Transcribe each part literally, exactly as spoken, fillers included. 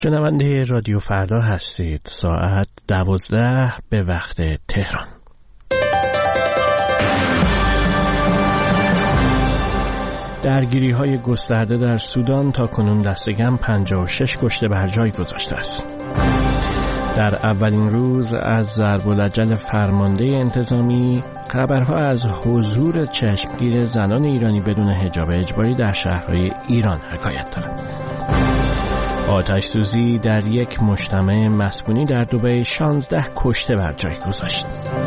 شنونده رادیو فردا هستید. ساعت دوازده به وقت تهران. درگیری های گسترده در سودان تا کنون دستگم پنجاه و شش کشته بر جای گذاشته است. در اولین روز از ضرب العجل فرمانده انتظامی، خبرها از حضور چشمگیر زنان ایرانی بدون حجاب اجباری در شهرهای ایران حکایت دارد. آتش سوزی در یک مجتمع مسکونی در دبی شانزده کشته بر جای گذاشت.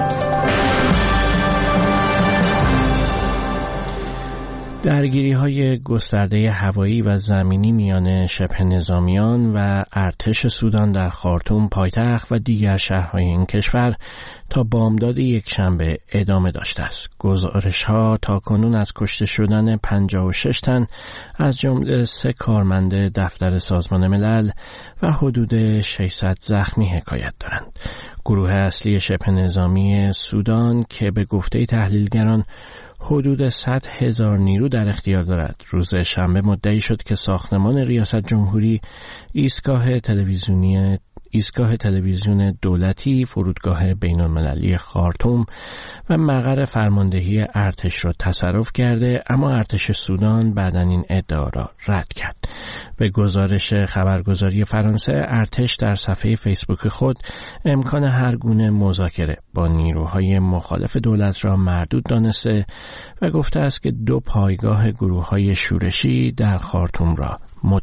درگیری‌های گسترده هوایی و زمینی میان شبه نظامیان و ارتش سودان در خارتوم پایتخت و دیگر شهرهای این کشور تا بامداد یکشنبه ادامه داشته است. گزارش‌ها تاکنون از کشته شدن پنجاه و شش تن از جمله سه کارمند دفتر سازمان ملل و حدود ششصد زخمی حکایت دارند. گروه اصلی شبه نظامی سودان که به گفته تحلیلگران حدود صد هزار نیرو در اختیار دارد، روز شنبه مدعی شد که ساختمان ریاست جمهوری، ایستگاه تلویزیونی ایستگاه تلویزیون دولتی، فرودگاه بین‌المللی خارتوم و مقر فرماندهی ارتش را تصرف کرده، اما ارتش سودان بعداً این ادعا را رد کرد. به گزارش خبرگزاری فرانسه، ارتش در صفحه فیسبوک خود امکان هر گونه مذاکره با نیروهای مخالف دولت را مردود دانسته و گفته است که دو پایگاه گروه‌های شورشی در خارتوم را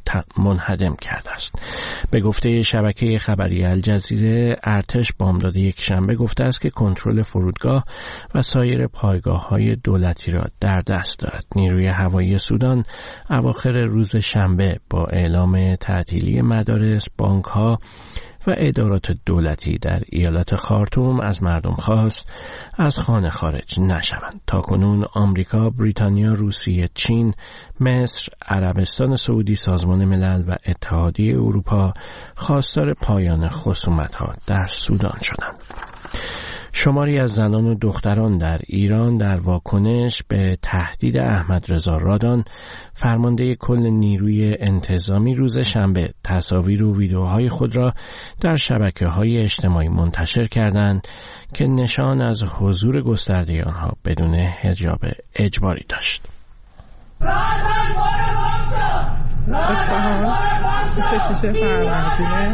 منهدم کرده است. به گفته شبکه خبری الجزیره، ارتش بامداد یکشنبه گفته است که کنترل فرودگاه و سایر پایگاه‌های دولتی را در دست دارد. نیروی هوایی سودان اواخر روز شنبه با اعلام تعطیلی مدارس، بانک‌ها و ادارات دولتی در ایالت خارتوم از مردم خواست از خانه خارج نشوند. تاکنون آمریکا، بریتانیا، روسیه، چین، مصر، عربستان سعودی، سازمان ملل و اتحادیه اروپا خواستار پایان خصومت‌ها در سودان شدند. شماری از زنان و دختران در ایران در واکنش به تهدید احمد رضا رادان، فرمانده کل نیروی انتظامی، روز شنبه تصاویر و ویدیوهای خود را در شبکه‌های اجتماعی منتشر کردند که نشان از حضور گسترده آنها بدون حجاب اجباری داشت. اصفهان بیست و شش فروردین.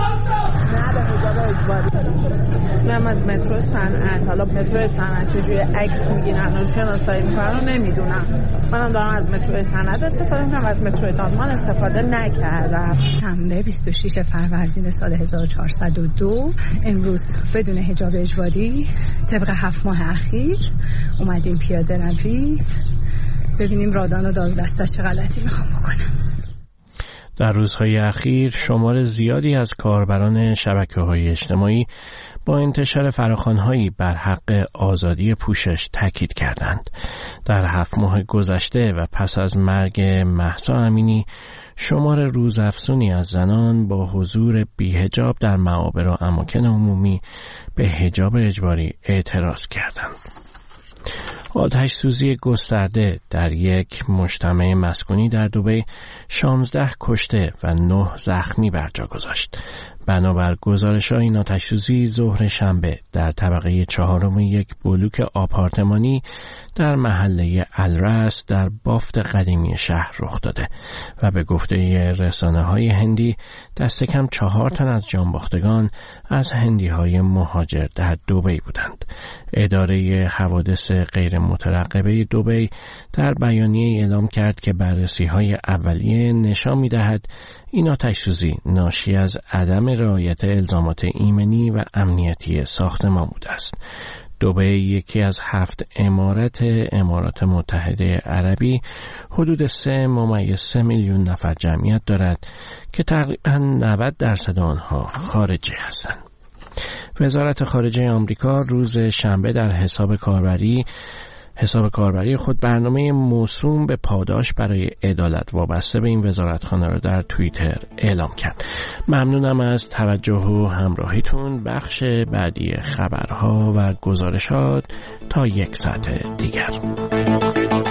من از مترو صنعت، حالا مترو صنعت چجوری عکس میگیرن و شناسایی میکنن نمیدونم. منم دارم از مترو صنعت استفاده میکنم، از مترو دانمان استفاده نکردم. شنبه بیست و شش فروردین سال هزار و چهارصد و دو، امروز بدون حجاب اجباری طبق هفت ماه اخیر اومدیم پیاده روی ببینیم رادان و دار دستش چه غلطی میخوام بکنم. در روزهای اخیر شمار زیادی از کاربران شبکه‌های اجتماعی با انتشار فراخوان‌هایی بر حق آزادی پوشش تاکید کردند. در هفت ماه گذشته و پس از مرگ مهسا امینی، شمار روزافزونی از زنان با حضور بی‌حجاب در معابر و اماکن عمومی به حجاب اجباری اعتراض کردند. آتش سوزی گسترده در یک مجتمع مسکونی در دبی شانزده کشته و نه زخمی بر جا گذاشت. بنابر گزارش‌ها این آتش سوزی ظهر شنبه در طبقه چهارم یک بلوک آپارتمانی در محله الرس در بافت قدیمی شهر رخ داده و به گفته رسانه‌های هندی دست کم چهار تن از جانباختگان از هندی‌های مهاجر در دبی بودند. اداره حوادث غیر مترقبه دبی در بیانیه اعلام کرد که بررسی‌های اولیه نشان می‌دهد این آتش‌سوزی ناشی از عدم رعایت الزامات ایمنی و امنیتی ساختمان بوده است. دبی یکی از هفت امارت امارات متحده عربی حدود سه ممیز سه میلیون نفر جمعیت دارد که تقریباً نود درصد آنها خارجی هستند. وزارت خارجه آمریکا روز شنبه در حساب کاربری حساب کاربری خود برنامه موسوم به پاداش برای عدالت وابسته به این وزارتخانه را در توییتر اعلام کرد. ممنونم از توجه و همراهیتون. بخش بعدی خبرها و گزارشات تا یک ساعت دیگر.